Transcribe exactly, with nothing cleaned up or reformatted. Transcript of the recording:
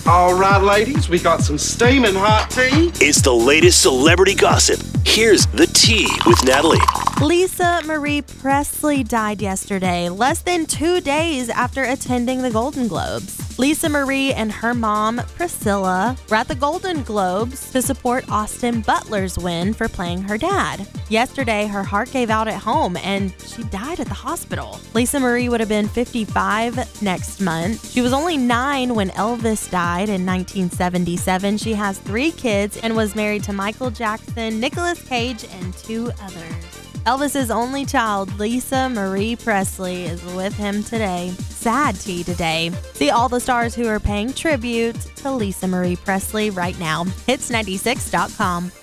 All right, ladies, we got some steaming hot tea. It's the latest celebrity gossip. Here's the tea with Natalie. Lisa Marie Presley died yesterday, less than two days after attending the Golden Globes. Lisa Marie and her mom, Priscilla, were at the Golden Globes to support Austin Butler's win for playing her dad. Yesterday, her heart gave out at home and she died at the hospital. Lisa Marie would have been fifty-five next month. She was only nine when Elvis died in nineteen seventy-seven. She has three kids and was married to Michael Jackson, Nicolas Cage, and two others. Elvis's only child, Lisa Marie Presley, is with him today. Sad tea today. See all the stars who are paying tribute to Lisa Marie Presley right now. hits ninety-six dot com.